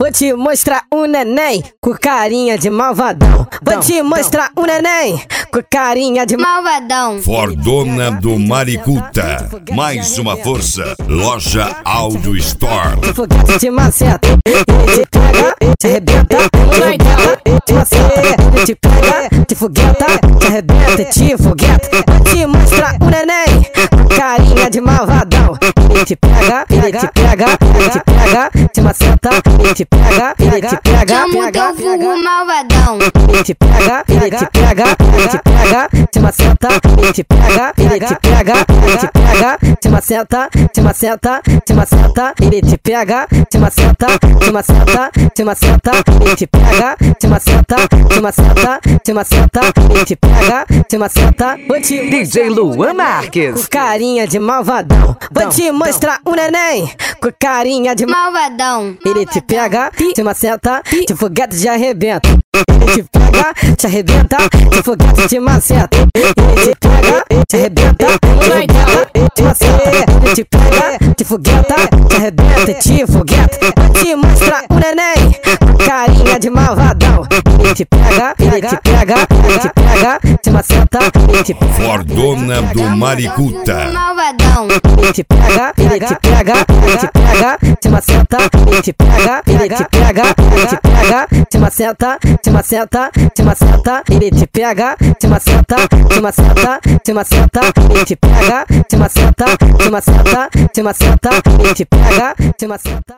Vou te mostrar um neném com carinha de malvadão. Vou te mostrar um neném com carinha de malvadão. Fordona do Maricuta. Mais uma força. Loja Audio Store. Foguete te maceta, te pega, te arrebenta, te maceta, te pega, te fogueta, te arrebenta, te fogueta. Vou te mostrar um neném com carinha de malvadão. Ele te pega, ele te pega, ele te pega, te maceta, ele te pega, ele te pega, chama o teu vulgo malvadão. ele te pega, ele te pega, ele te pega, te maceta, ele te pega, ele te pega, ele te pega, te maceta, te maceta, te maceta, ele te pega, te maceta, te maceta, te maceta, ele te pega, te maceta, te maceta, te maceta, ele te pega, te maceta. DJ Luan Marques. Com carinha de malvadão. Vou te mostrar um neném com carinha de malvadão. Ele te pega, te maceta, te foguete, te arrebenta. Ele te pega, te arrebenta, te foguete, te maceta. Ele te pega, te arrebenta, te maceta. Ele te pega, te fogueta, te arrebenta, te fogueta. Vou te mostrar um neném com carinha de malvadão. Ele te pega, ele te pega, ele te pega, te maceta. Ele te pega, Fordona do Maricuta. malvadão. ele te pega, ele te pega, ele te pega, te maceta, ele te pega, ele te pega, ele te pega, te maceta, te maceta, te maceta, ele te pega, te maceta, te maceta, te maceta, ele te pega, te maceta, te maceta, te maceta, ele te pega, te maceta.